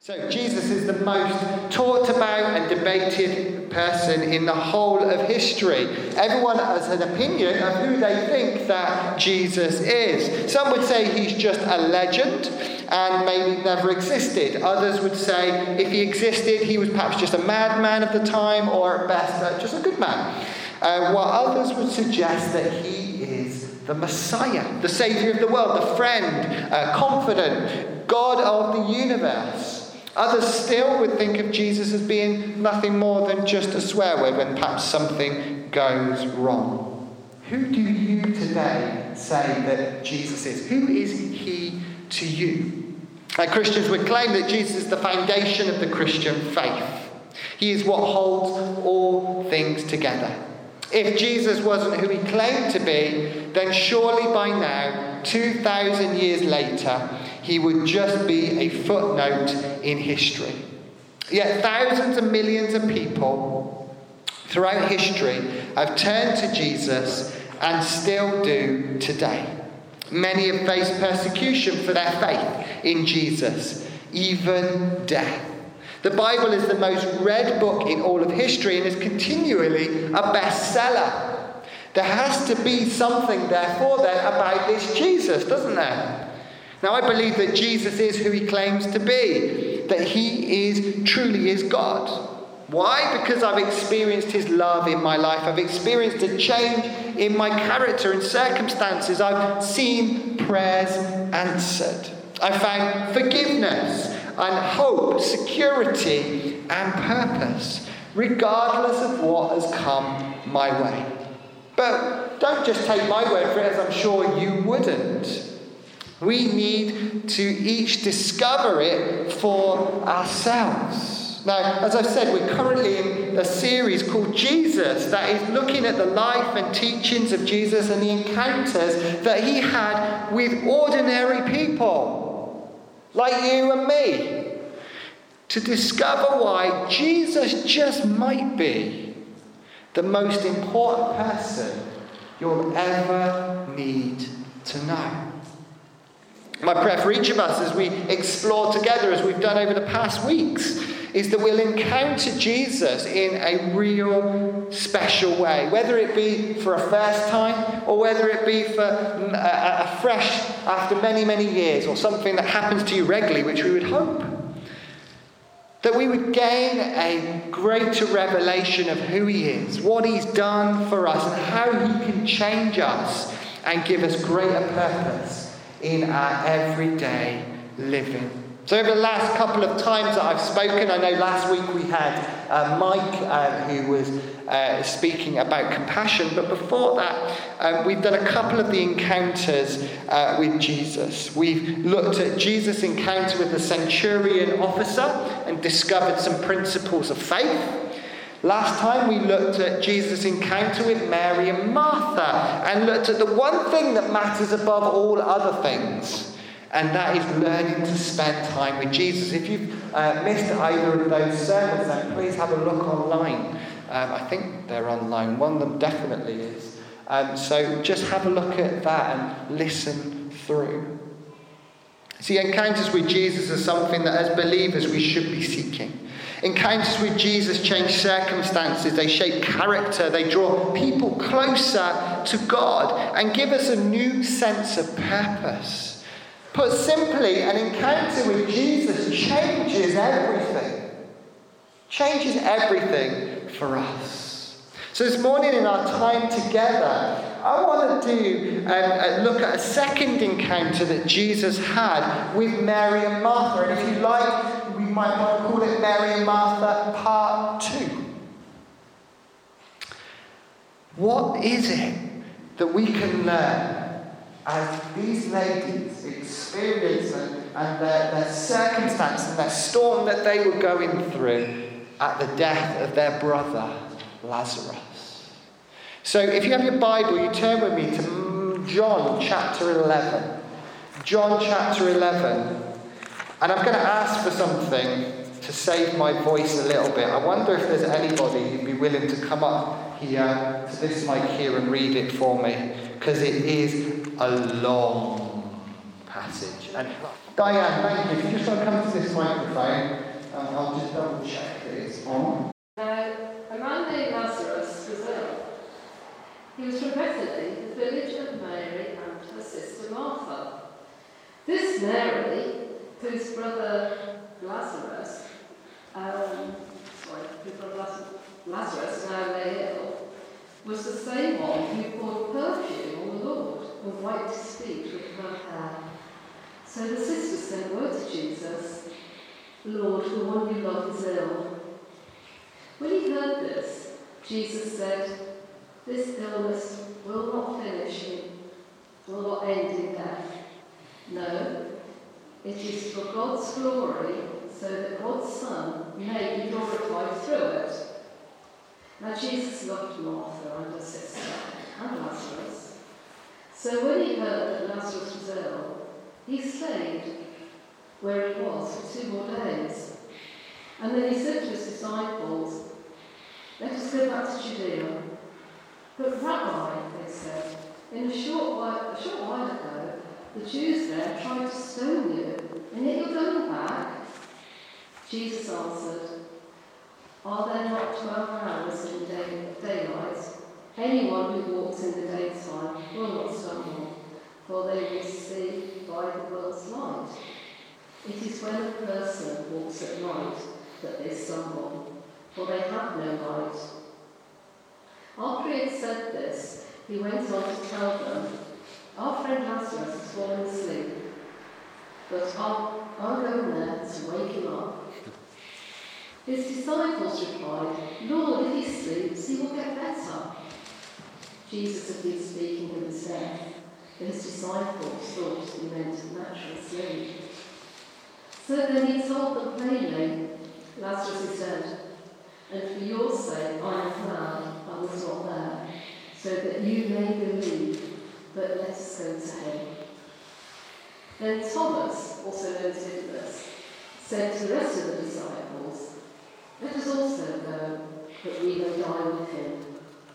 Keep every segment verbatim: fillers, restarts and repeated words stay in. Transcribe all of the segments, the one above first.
So Jesus is the most talked about and debated person in the whole of history. Everyone has an opinion of who they think that Jesus is. Some would say he's just a legend and maybe never existed. Others would say if he existed, he was perhaps just a madman of the time, or at best, uh, just a good man. Uh, while others would suggest that he is the Messiah, the Saviour of the world, the friend, uh, confidant, God of the universe. Others still would think of Jesus as being nothing more than just a swear word when perhaps something goes wrong. Who do you today say that Jesus is? Who is he to you? Now, Christians would claim that Jesus is the foundation of the Christian faith. He is what holds all things together. If Jesus wasn't who he claimed to be, then surely by now, two thousand years later, he would just be a footnote in history. Yet thousands and millions of people throughout history have turned to Jesus and still do today. Many have faced persecution for their faith in Jesus, even death. The Bible is the most read book in all of history and is continually a bestseller. There has to be something, therefore, then, about this Jesus, doesn't there? Now, I believe that Jesus is who he claims to be, that he is truly is God. Why? Because I've experienced his love in my life. I've experienced a change in my character and circumstances. I've seen prayers answered. I've found forgiveness and hope, security and purpose, regardless of what has come my way. But don't just take my word for it, as I'm sure you wouldn't. We need to each discover it for ourselves. Now, as I've said, we're currently in a series called Jesus that is looking at the life and teachings of Jesus and the encounters that he had with ordinary people, like you and me, to discover why Jesus just might be the most important person you'll ever need to know. My prayer for each of us as we explore together, as we've done over the past weeks, is that we'll encounter Jesus in a real special way, whether it be for a first time or whether it be for a, a fresh after many, many years, or something that happens to you regularly, which we would hope. That we would gain a greater revelation of who he is, what he's done for us, and how he can change us and give us greater purpose in our everyday living. So over the last couple of times that I've spoken, I know last week we had uh, Mike uh, who was uh, speaking about compassion, but before that um, we've done a couple of the encounters uh, with Jesus. We've looked at Jesus' encounter with the centurion officer and discovered some principles of faith. Last time we looked at Jesus' encounter with Mary and Martha and looked at the one thing that matters above all other things, and that is learning to spend time with Jesus. If you've uh, missed either of those sermons, then please have a look online. Um, I think they're online. One of them definitely is. Um, so just have a look at that and listen through. See, encounters with Jesus are something that as believers we should be seeking. Encounters with Jesus change circumstances, they shape character, they draw people closer to God and give us a new sense of purpose. Put simply, an encounter with Jesus changes everything. Changes everything for us. So this morning in our time together, I want to do um, look at a second encounter that Jesus had with Mary and Martha. And if you like, we might want to call it Mary and Martha Part two. What is it that we can learn as these ladies experience and, and their, their circumstance and their storm that they were going through at the death of their brother Lazarus? So if you have your Bible, you turn with me to John chapter eleven. John chapter eleven. And I'm going to ask for something to save my voice a little bit. I wonder if there's anybody who'd be willing to come up here to this mic here and read it for me, because it is a long passage. And Diane, thank you. If you just want to come to this microphone, um, I'll just double check that it's on. Now, a man named Lazarus was ill. He was from Bethany, the village of Mary and her sister Martha. This Mary, whose brother Lazarus, um, sorry, whose brother Lazarus, Lazarus now lay ill, was the same one who poured perfume on the Lord and wiped his feet with her hair. So the sisters sent word to Jesus, Lord, the one you love is ill. When he heard this, Jesus said, this illness will not finish, will not end in death. No, it is for God's glory, so that God's Son may be glorified through it. Now Jesus loved Martha and her sister and Lazarus. So when he heard that Lazarus was ill, he stayed where he was for two more days. And then he said to his disciples, let us go back to Judea. But Rabbi, they said, in a short while, a short while ago, the Jews there tried to stone you, and yet you're going back. Jesus answered, are there not twelve hours in day, daylight? Anyone who walks in the daytime will not stumble, for they will see by the world's light. It is when a person walks at night that they stumble, for they have no light. After he had said this, he went on to tell them, our friend Lazarus has fallen asleep, but I'll, I'll go there to wake him up. His disciples replied, Lord, if he sleeps, he will get better. Jesus had been speaking of his death, but his disciples thought he meant natural sleep. So then he told them plainly, Lazarus is dead, and for your sake I am glad I was not there, so that you may believe, but let us go to him. Then Thomas, also known as Didymus, said to the rest of the disciples, let us also go, that we may die with him.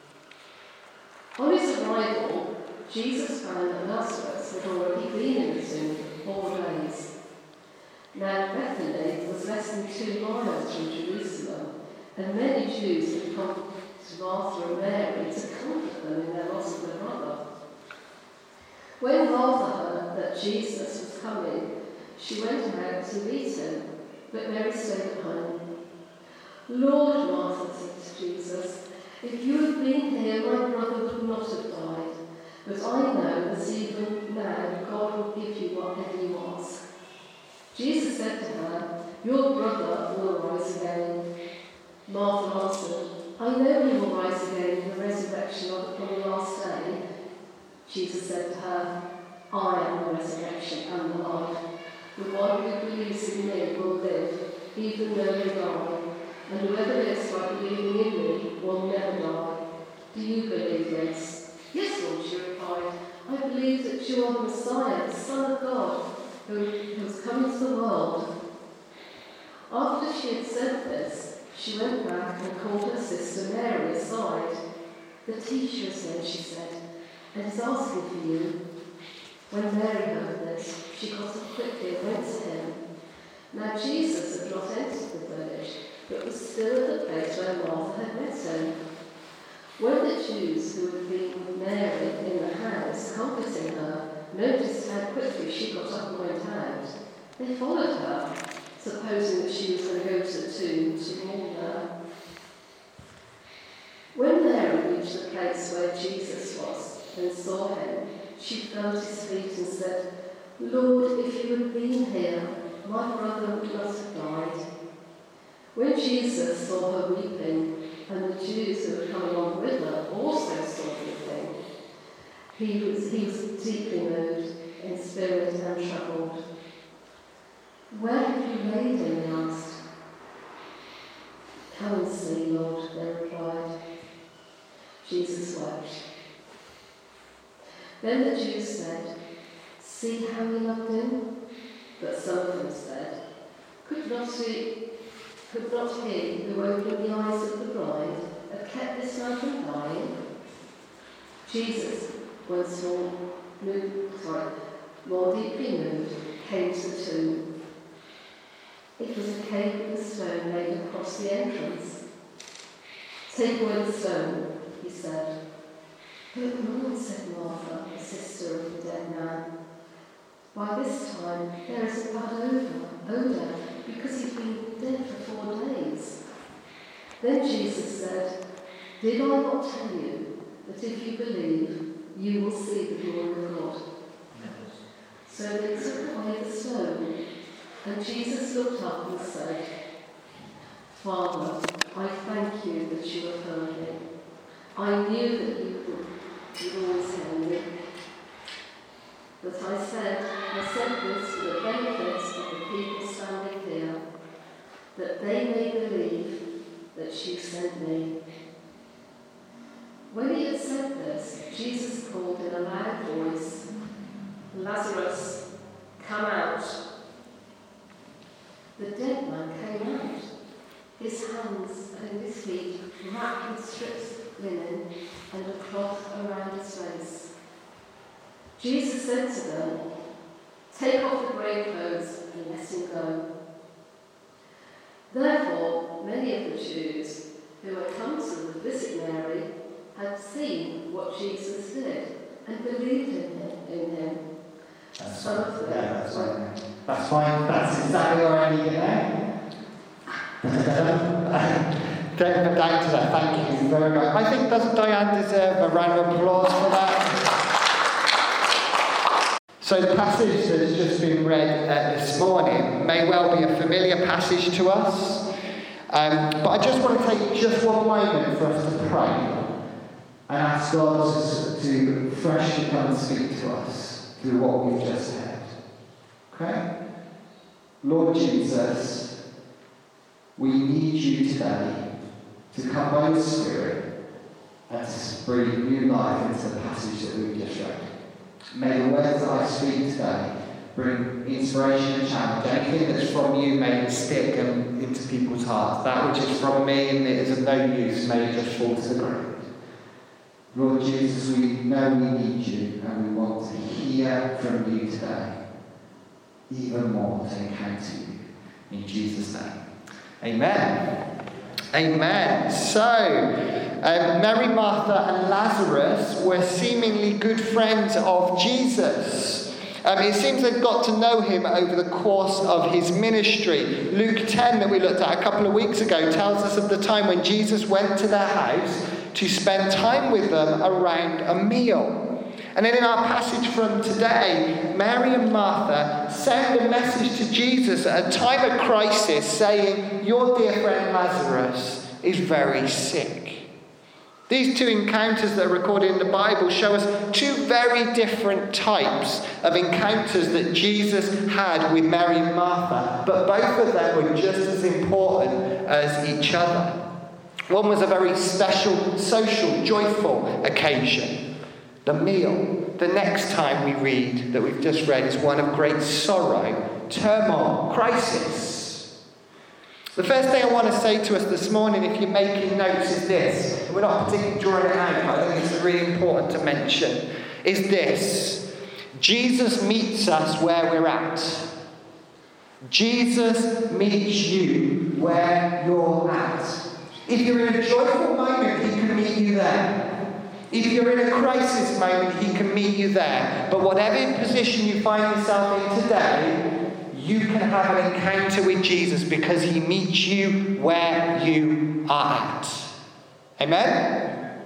On his arrival, Jesus found that Lazarus had already been in the tomb for four days. Now Bethany was less than two miles from Jerusalem, and many Jews had come to Martha and Mary to comfort them in their loss of their brother. When Martha heard that Jesus was coming, she went out to meet him, but Mary stayed at home. Lord, Martha said to Jesus, if you had been here, my brother would not have died. But I know that even now God will give you whatever you ask. Jesus said to her, your brother will rise again. Martha answered, I know he will rise again in the resurrection on the last day. Jesus said to her, I am the resurrection and the life. The one who believes in me will live, even though they die. And whoever lives by believing in me will never die. Do you believe this? Yes, Lord, she replied. I believe that you are the Messiah, the Son of God, who has come into the world. After she had said this, she went back and called her sister Mary aside. The teacher is here, she said, and is asking for you. When Mary heard this, she got up quickly and went to him. Now Jesus had not entered the village, but was still at the place where Martha had met him. When the Jews who had been with Mary in the house, comforting her, noticed how quickly she got up and went out, they followed her, supposing that she was going to go to the tomb to mourn her. When Mary reached the place where Jesus was and saw him, she fell at his feet and said, Lord, if you had been here, my brother would not have died. When Jesus saw her weeping, and the Jews who had come along with her also saw weeping, he was, he was deeply moved in spirit and troubled. Where have you laid him? He asked. Come and see, Lord, they replied. Jesus wept. Then the Jews said, see how he loved him? But some of them said, could not he, could not he who opened the eyes of the bride have kept this man from dying? Jesus, once more moved, sorry, more deeply moved, came to the tomb. It was a cave with a stone laid across the entrance. "Take away the stone," he said. "But Lord," said Martha, the sister of the dead man, "by this time there is a bad odour, odour because he's been dead for four days." Then Jesus said, "Did I not tell you that if you believe, you will see the glory of God?" So they took away the stone, and Jesus looked up and said, "Father, I thank you that you have heard me. I knew that you would, would always hear me. But I said, I said this for the benefit of the people standing here, that they may believe that you sent me." When he had said this, Jesus called in a loud voice, "Lazarus, come out." The dead man came out, his hands and his feet wrapped with strips of linen and a cloth around his face. Jesus said to them, "Take off the grave clothes and let him go." Therefore, many of the Jews who had come to visit Mary had seen what Jesus did and believed in him. In him. That's Some fine. of them. Yeah, that's fine. That's fine. That's exactly where I need it there. David, down to that. Thank you very much. I think, doesn't Diane deserve a round of applause for that? So the passage that's just been read uh, this morning may well be a familiar passage to us. Um, but I just want to take just one moment for us to pray and ask God to freshly come and speak to us through what we've just heard. Okay? Lord Jesus, we need you today to come by your Spirit and to breathe new life into the passage that we've just read. May the words that I speak today bring inspiration and challenge. Anything that's from you may it stick and into people's hearts. That which is from me and it is of no use, may it just fall to the ground. Lord Jesus, we know we need you and we want to hear from you today. Even more to encounter you. In Jesus' name. Amen. Amen. So, um, Mary, Martha and Lazarus were seemingly good friends of Jesus. Um, it seems they've got to know him over the course of his ministry. Luke ten, that we looked at a couple of weeks ago, tells us of the time when Jesus went to their house to spend time with them around a meal. And then in our passage from today, Mary and Martha send a message to Jesus at a time of crisis saying, "Your dear friend Lazarus is very sick." These two encounters that are recorded in the Bible show us two very different types of encounters that Jesus had with Mary and Martha, but both of them were just as important as each other. One was a very special, social, joyful occasion, the meal. The next time we read that we've just read is one of great sorrow, turmoil, crisis. The first thing I want to say to us this morning, if you're making notes, is this. And we're not particularly drawing it out, but I think it's really important to mention, is this. Jesus meets us where we're at. Jesus meets you where you're at. If you're in a joyful moment, he can meet you there. If you're in a crisis moment, he can meet you there. But whatever position you find yourself in today, you can have an encounter with Jesus because he meets you where you are at. Amen?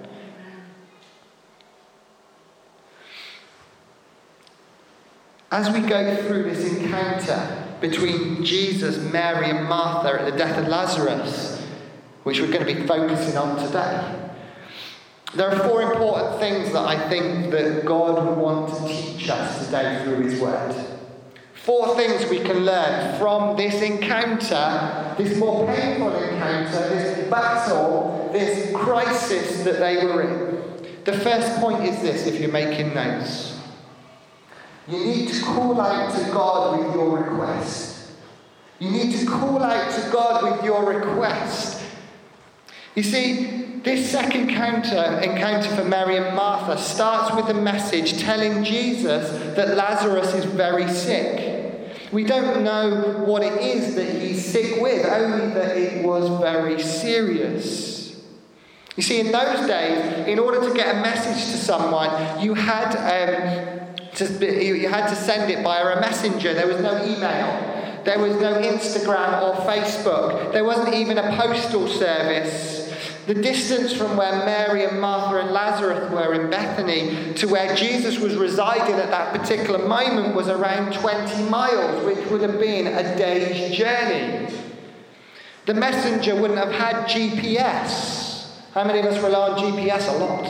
As we go through this encounter between Jesus, Mary and Martha at the death of Lazarus, which we're going to be focusing on today, there are four important things that I think that God would want to teach us today through his word. Four things we can learn from this encounter, this more painful encounter, this battle, this crisis that they were in. The first point is this, if you're making notes. You need to call out to God with your request. You need to call out to God with your request. You see, this second encounter, encounter for Mary and Martha starts with a message telling Jesus that Lazarus is very sick. We don't know what it is that he's sick with, only that it was very serious. You see, in those days, in order to get a message to someone, you had um, to you had to send it via a messenger. There was no email. There was no Instagram or Facebook. There wasn't even a postal service. The distance from where Mary and Martha and Lazarus were in Bethany to where Jesus was residing at that particular moment was around twenty miles, which would have been a day's journey. The messenger wouldn't have had G P S. How many of us rely on G P S? A lot.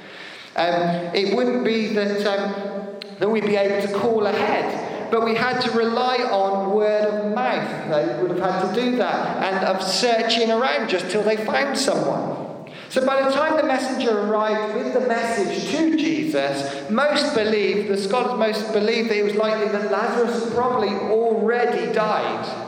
Um, it wouldn't be that, um, that we'd be able to call ahead. But we had to rely on word of mouth. They would have had to do that. And of searching around just till they found someone. So by the time the messenger arrived with the message to Jesus, most believe, the scholars most believe that it was likely that Lazarus had probably already died.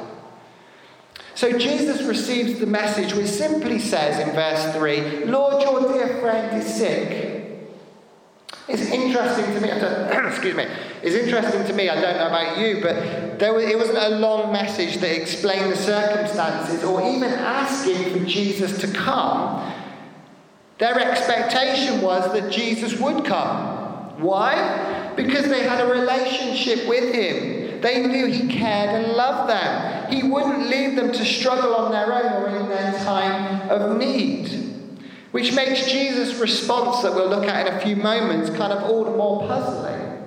So Jesus receives the message which simply says in verse three, Lord, your dear friend is sick. It's interesting to me, excuse me, it's interesting to me, I don't know about you, but there was, it wasn't a long message that explained the circumstances or even asking for Jesus to come. Their expectation was that Jesus would come. Why? Because they had a relationship with him. They knew he cared and loved them. He wouldn't leave them to struggle on their own or in their time of need. Which makes Jesus' response that we'll look at in a few moments kind of all the more puzzling.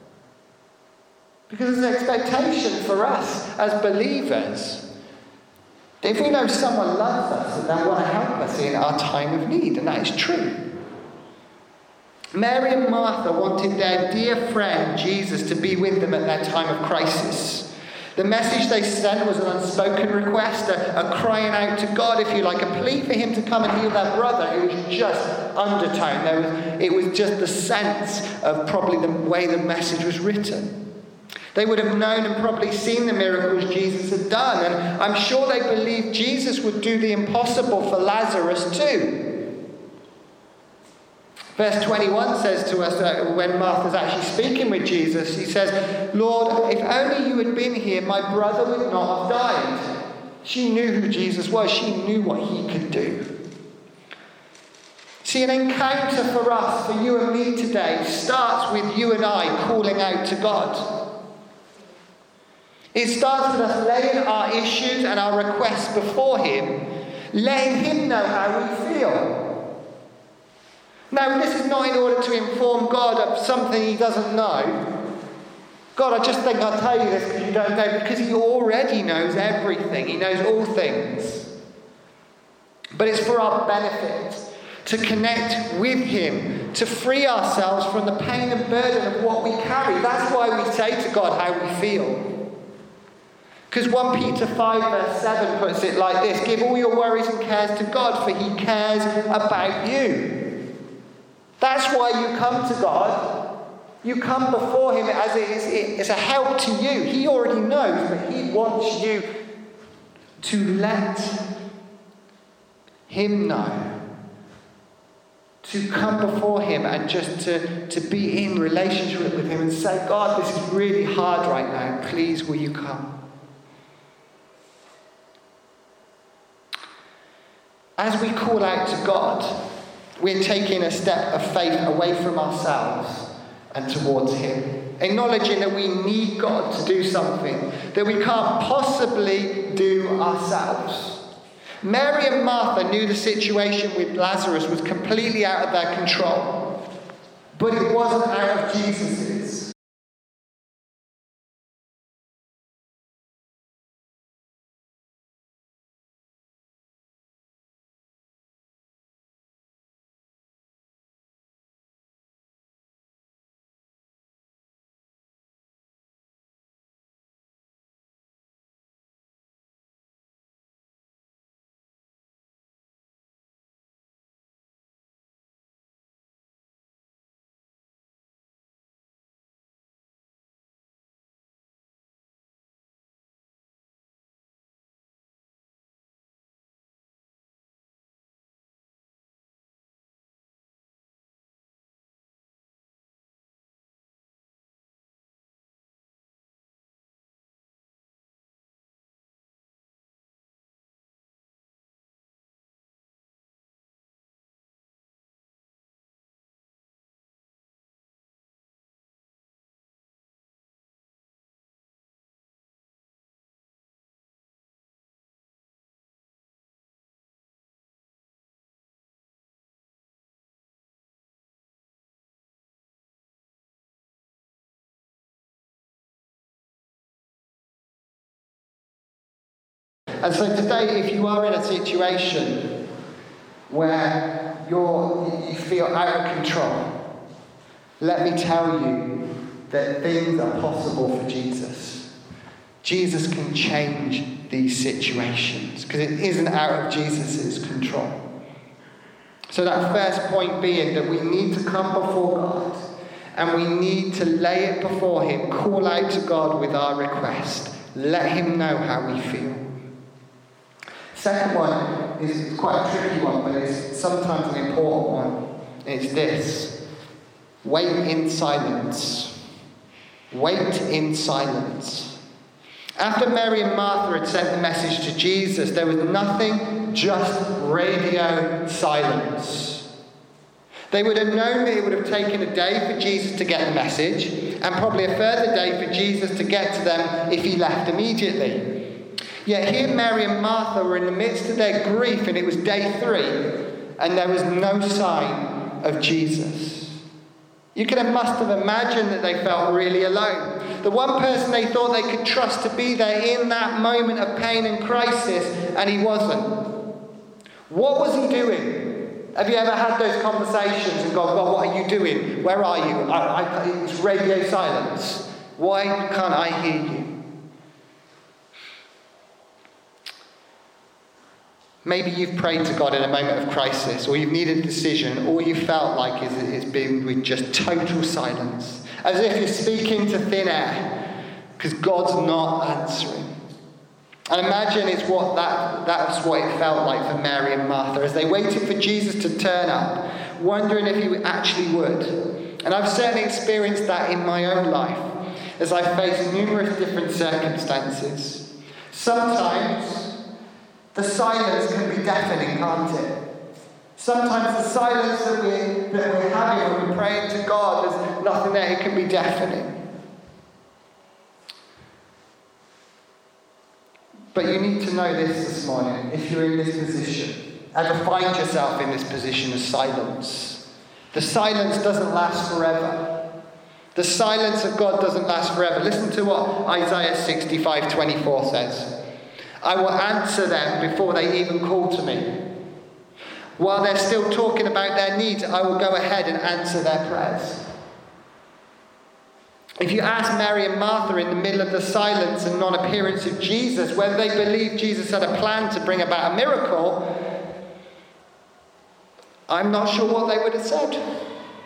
Because there's an expectation for us as believers that if we know someone loves us and they want to help us in our time of need, and that is true. Mary and Martha wanted their dear friend Jesus to be with them at their time of crisis. The message they sent was an unspoken request, a, a crying out to God, if you like, a plea for him to come and heal their brother. It was just undertone. There was, it was just the sense of probably the way the message was written. They would have known and probably seen the miracles Jesus had done, and I'm sure they believed Jesus would do the impossible for Lazarus too. Verse twenty-one says to us that when Martha's actually speaking with Jesus, he says, Lord, if only you had been here, my brother would not have died. She knew who Jesus was. She knew what he could do. See, an encounter for us, for you and me today, starts with you and I calling out to God. It starts with us laying our issues and our requests before him, letting him know how we feel. Now, this is not in order to inform God of something he doesn't know. God, I just think I'll tell you this because you don't know, because he already knows everything. He knows all things. But it's for our benefit to connect with him, to free ourselves from the pain and burden of what we carry. That's why we say to God how we feel. Because First Peter five verse seven puts it like this, give all your worries and cares to God, for he cares about you. That's why you come to God. You come before him as it is, it's a help to you. He already knows, but he wants you to let him know. To come before him and just to, to be in relationship with him and say, God, this is really hard right now. Please, will you come? As we call out to God, we're taking a step of faith away from ourselves and towards him. Acknowledging that we need God to do something that we can't possibly do ourselves. Mary and Martha knew the situation with Lazarus was completely out of their control. But it wasn't out of Jesus's. And so today, if you are in a situation where you're, you feel out of control, let me tell you that things are possible for Jesus. Jesus can change these situations because it isn't out of Jesus' control. So that first point being that we need to come before God and we need to lay it before him, call out to God with our request. Let him know how we feel. Second one is quite a tricky one, but it's sometimes an important one. It's this. Wait in silence. Wait in silence. After Mary and Martha had sent the message to Jesus, there was nothing, just radio silence. They would have known that it would have taken a day for Jesus to get the message, and probably a further day for Jesus to get to them if he left immediately. Yet here Mary and Martha were in the midst of their grief, and it was day three, and there was no sign of Jesus. You can must have imagined that they felt really alone. The one person they thought they could trust to be there in that moment of pain and crisis, and he wasn't. What was he doing? Have you ever had those conversations and gone, well, what are you doing? Where are you? I, I, it's radio silence. Why can't I hear you? Maybe you've prayed to God in a moment of crisis, or you've needed a decision. All you felt like is it's been with just total silence, as if you're speaking to thin air, because God's not answering. And imagine it's what that, that's what it felt like for Mary and Martha as they waited for Jesus to turn up, wondering if he actually would. And I've certainly experienced that in my own life, as I face numerous different circumstances. Sometimes the silence can be deafening, can't it? Sometimes the silence that we're, that we're having when we're praying to God, there's nothing there, it can be deafening. But you need to know this this morning, if you're in this position, ever find yourself in this position of silence. The silence doesn't last forever. The silence of God doesn't last forever. Listen to what Isaiah sixty-five twenty-four says. I will answer them before they even call to me. While they're still talking about their needs, I will go ahead and answer their prayers. If you ask Mary and Martha in the middle of the silence and non-appearance of Jesus, whether they believed Jesus had a plan to bring about a miracle, I'm not sure what they would have said.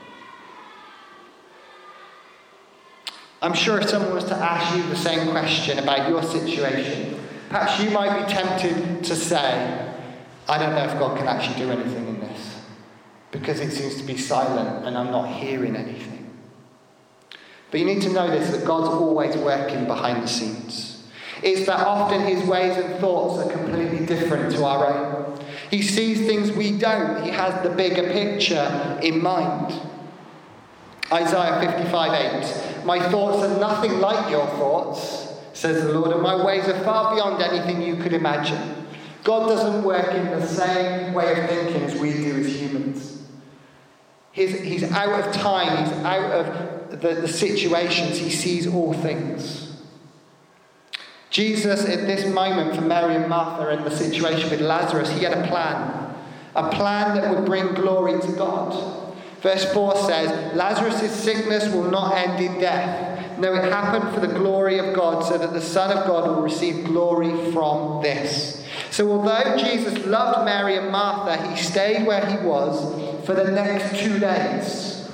I'm sure if someone was to ask you the same question about your situation, perhaps you might be tempted to say, I don't know if God can actually do anything in this, because it seems to be silent and I'm not hearing anything. But you need to know this, that God's always working behind the scenes. It's that often his ways and thoughts are completely different to our own. He sees things we don't. He has the bigger picture in mind. Isaiah fifty-five eight. My thoughts are nothing like your thoughts, says the Lord, and my ways are far beyond anything you could imagine. God doesn't work in the same way of thinking as we do as humans. He's, he's out of time. He's out of the, the situations. He sees all things. Jesus, at this moment for Mary and Martha and the situation with Lazarus, he had a plan. A plan that would bring glory to God. Verse four says, Lazarus' sickness will not end in death. No, it happened for the glory of God, so that the Son of God will receive glory from this. So although Jesus loved Mary and Martha, he stayed where he was for the next two days.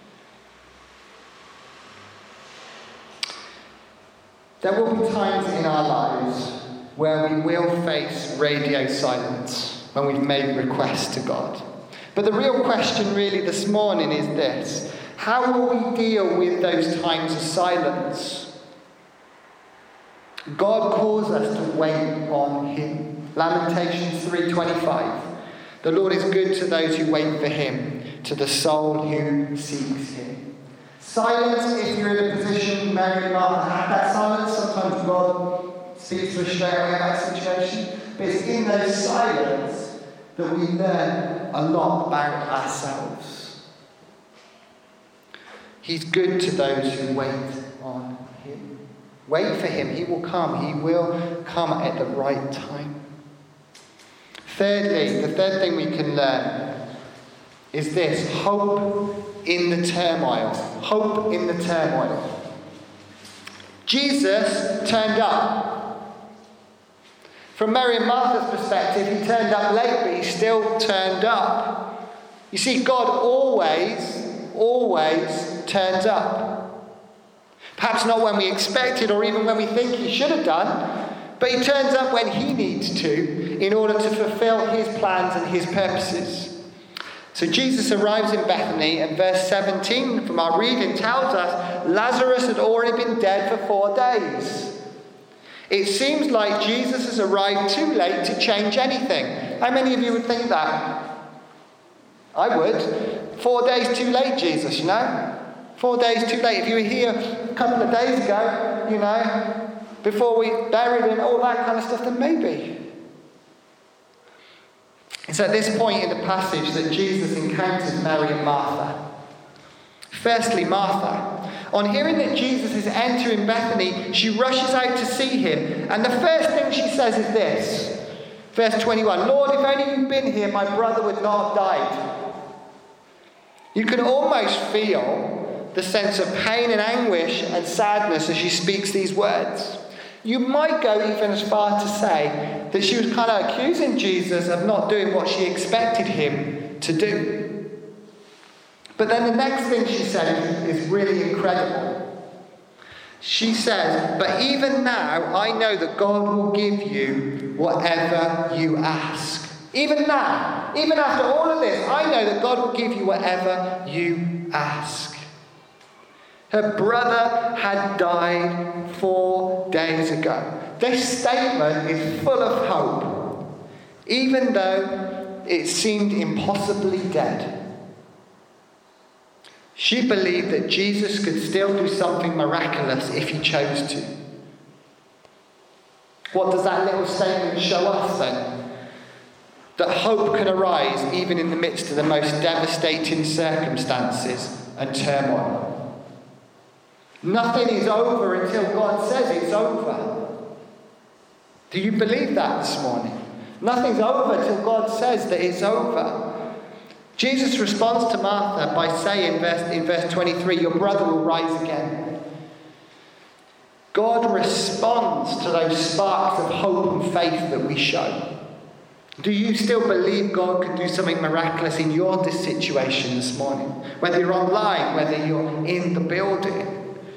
There will be times in our lives where we will face radio silence when we've made requests to God. But the real question really this morning is this: how will we deal with those times of silence? God calls us to wait on him. Lamentations three twenty-five. The Lord is good to those who wait for him, to the soul who seeks him. Silence, if you're in a position, Mary and Martha had that silence. Sometimes God speaks to us straight away about that situation. But it's in those silence that we learn a lot about ourselves. He's good to those who wait on him. Wait for him. He will come. He will come at the right time. Thirdly, the third thing we can learn is this: hope in the turmoil. Hope in the turmoil. Jesus turned up. From Mary and Martha's perspective, he turned up late, but he still turned up. You see, God always, always turns up. Perhaps not when we expect it or even when we think he should have done, but he turns up when he needs to in order to fulfill his plans and his purposes. So Jesus arrives in Bethany, and verse seventeen from our reading tells us Lazarus had already been dead for four days. It seems like Jesus has arrived too late to change anything. How many of you would think that? I would. Four days too late, Jesus, you know? Four days too late. If you were here a couple of days ago, you know, before we buried him, all that kind of stuff, then maybe. It's at this point in the passage that Jesus encounters Mary and Martha. Firstly, Martha. On hearing that Jesus is entering Bethany, she rushes out to see him. And the first thing she says is this. Verse twenty-one, Lord, if only you'd been here, my brother would not have died. You can almost feel the sense of pain and anguish and sadness as she speaks these words. You might go even as far to say that she was kind of accusing Jesus of not doing what she expected him to do. But then the next thing she said is really incredible. She says, but even now I know that God will give you whatever you ask. Even now, even after all of this, I know that God will give you whatever you ask. Her brother had died four days ago. This statement is full of hope, even though it seemed impossibly dead. She believed that Jesus could still do something miraculous if he chose to. What does that little statement show us then? That hope can arise even in the midst of the most devastating circumstances and turmoil. Nothing is over until God says it's over. Do you believe that this morning? Nothing's over till God says that it's over. Jesus responds to Martha by saying in verse, in verse twenty-three, your brother will rise again. God responds to those sparks of hope and faith that we show. Do you still believe God could do something miraculous in your situation this morning? Whether you're online, whether you're in the building.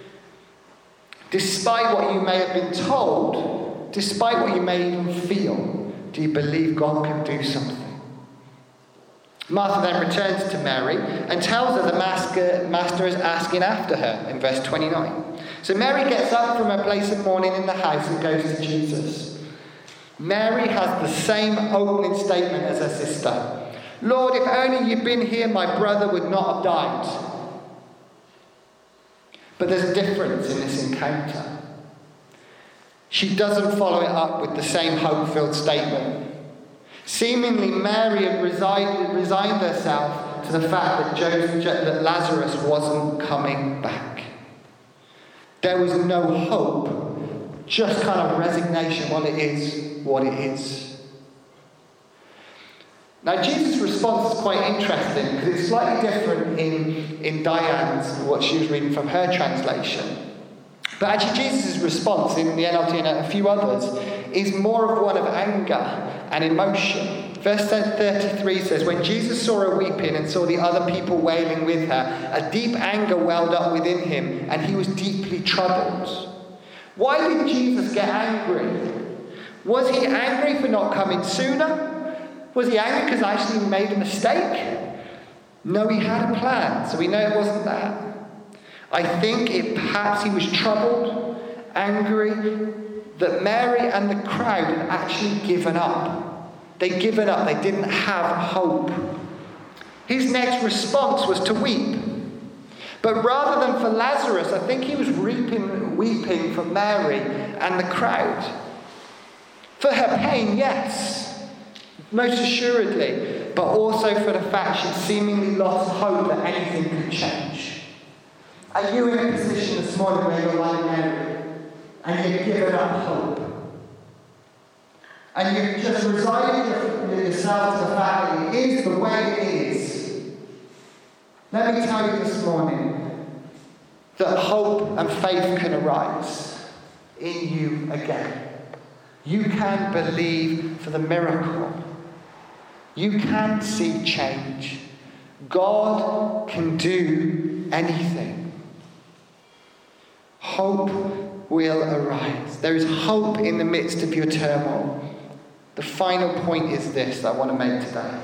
Despite what you may have been told, despite what you may even feel, do you believe God can do something? Martha then returns to Mary and tells her the master, master is asking after her in verse twenty-nine. So Mary gets up from her place of mourning in the house and goes to Jesus. Mary has the same opening statement as her sister. Lord, if only you'd been here, my brother would not have died. But there's a difference in this encounter. She doesn't follow it up with the same hope-filled statement. Seemingly, Mary had resigned, resigned herself to the fact that, Joseph, that Lazarus wasn't coming back. There was no hope, just kind of resignation. Well, it is what it is. Now, Jesus' response is quite interesting because it's slightly different in, in Diane's, what she was reading from her translation. But actually, Jesus' response in the N L T and a few others is more of one of anger and emotion. Verse thirty-three says, when Jesus saw her weeping and saw the other people wailing with her, a deep anger welled up within him, and he was deeply troubled. Why did Jesus get angry? Was he angry for not coming sooner? Was he angry because actually he made a mistake? No, he had a plan, so we know it wasn't that. I think it perhaps he was troubled, angry, that Mary and the crowd had actually given up. They'd given up, they didn't have hope. His next response was to weep. But rather than for Lazarus, I think he was weeping, weeping for Mary and the crowd. For her pain, yes. Most assuredly, but also for the fact she'd seemingly lost hope that anything could change. Are you in a position this morning where you're like Mary? and you've given up hope. And you've just resigned yourself to the fact that it is the way it is. Let me tell you this morning that hope and faith can arise in you again. You can believe for the miracle. You can see change. God can do anything. Hope will arise. There is hope in the midst of your turmoil. The final point is this that I want to make today.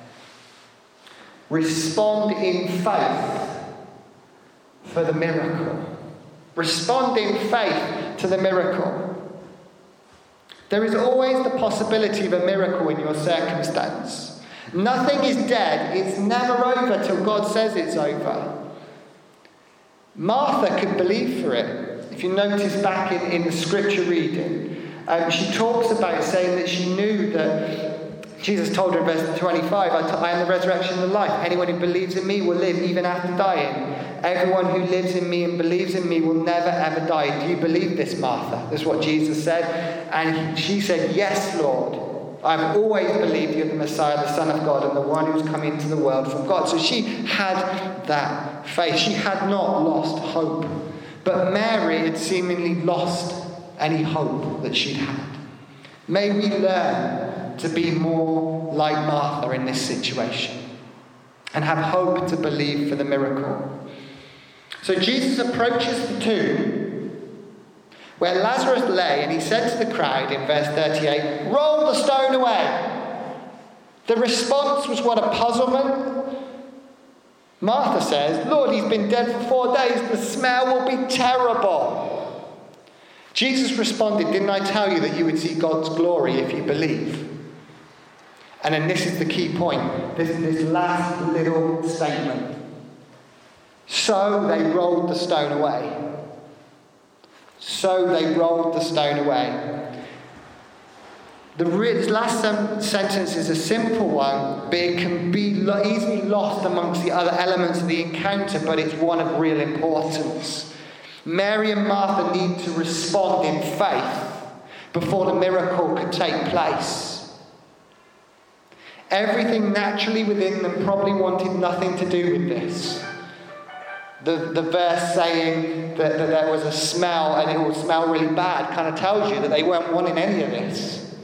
Respond in faith for the miracle. Respond in faith to the miracle. There is always the possibility of a miracle in your circumstance. Nothing is dead. It's never over till God says it's over. Martha could believe for it. If you notice back in, in the scripture reading, um, she talks about saying that she knew that Jesus told her in verse twenty-five, I, t- I am the resurrection and the life. Anyone who believes in me will live even after dying. Everyone who lives in me and believes in me will never ever die. Do you believe this, Martha? That's what Jesus said. And she said, yes, Lord. I've always believed you're the Messiah, the Son of God, and the one who's come into the world from God. So she had that faith. She had not lost hope. But Mary had seemingly lost any hope that she'd had. May we learn to be more like Martha in this situation and have hope to believe for the miracle. So Jesus approaches the tomb where Lazarus lay, and he said to the crowd in verse thirty-eight, roll the stone away. The response was one of puzzlement. Martha says, Lord, he's been dead for four days. The smell will be terrible. Jesus responded, didn't I tell you that you would see God's glory if you believe? And then this is the key point. This, this last little statement. So they rolled the stone away. So they rolled the stone away. The re- last um, sentence is a simple one, but it can be lo- easily lost amongst the other elements of the encounter, but it's one of real importance. Mary and Martha need to respond in faith before the miracle could take place. Everything naturally within them probably wanted nothing to do with this. The, the verse saying that, that there was a smell and it would smell really bad kind of tells you that they weren't wanting any of this.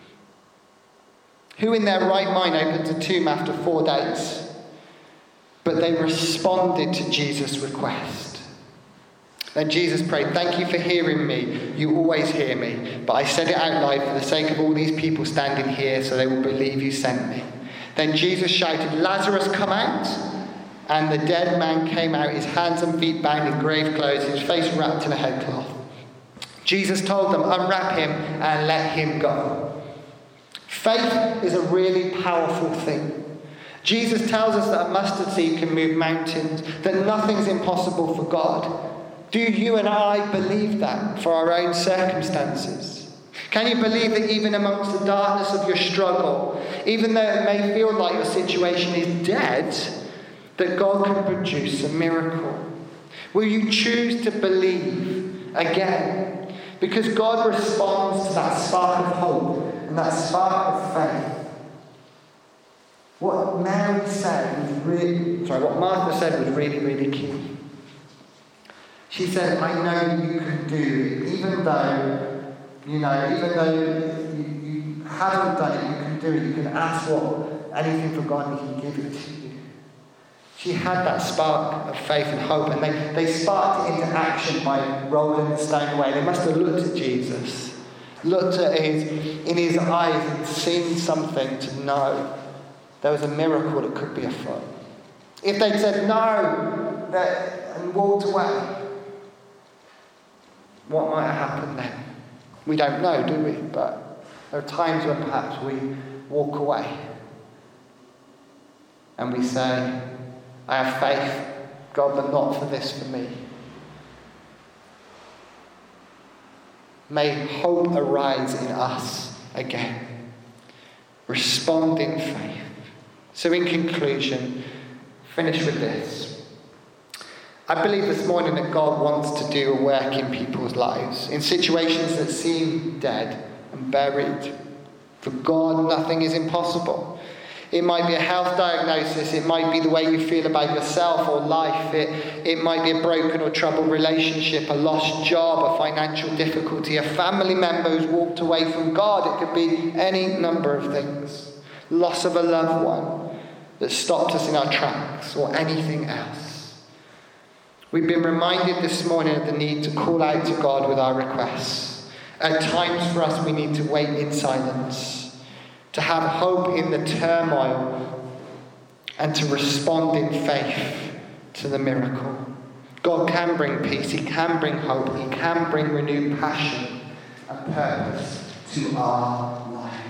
Who in their right mind opens a tomb after four days? But they responded to Jesus' request. Then Jesus prayed, thank you for hearing me. You always hear me. But I said it out loud for the sake of all these people standing here so they will believe you sent me. Then Jesus shouted, Lazarus, come out. And the dead man came out, his hands and feet bound in grave clothes, his face wrapped in a headcloth. Jesus told them, unwrap him and let him go. Faith is a really powerful thing. Jesus tells us that a mustard seed can move mountains, that nothing's impossible for God. Do you and I believe that for our own circumstances? Can you believe that even amongst the darkness of your struggle, even though it may feel like your situation is dead, that God can produce a miracle? Will you choose to believe again? Because God responds to that spark of hope and that spark of faith. What Mary said was really, sorry, what Martha said was really, really key. She said, I know you can do it, even though, you know, even though you, you haven't done it, you can do it. You can ask what, anything for God and he can give it to you. She had that spark of faith and hope, and they, they sparked it into action by rolling the stone away. They must have looked at Jesus, looked at his, in his eyes and seen something to know there was a miracle that could be afoot. If they'd said no that, and walked away, what might have happened then? We don't know, do we? But there are times when perhaps we walk away and we say, I have faith, God, but not for this for me. May hope arise in us again. Respond in faith. So in conclusion, finish with this. I believe this morning that God wants to do a work in people's lives, in situations that seem dead and buried. For God, nothing is impossible. It might be a health diagnosis, it might be the way you feel about yourself or life, it, it might be a broken or troubled relationship, a lost job, a financial difficulty, a family member who's walked away from God. It could be any number of things. Loss of a loved one that stopped us in our tracks, or anything else. We've been reminded this morning of the need to call out to God with our requests. At times for us we need to wait in silence, to have hope in the turmoil, and to respond in faith to the miracle. God can bring peace, he can bring hope, he can bring renewed passion and purpose to our lives.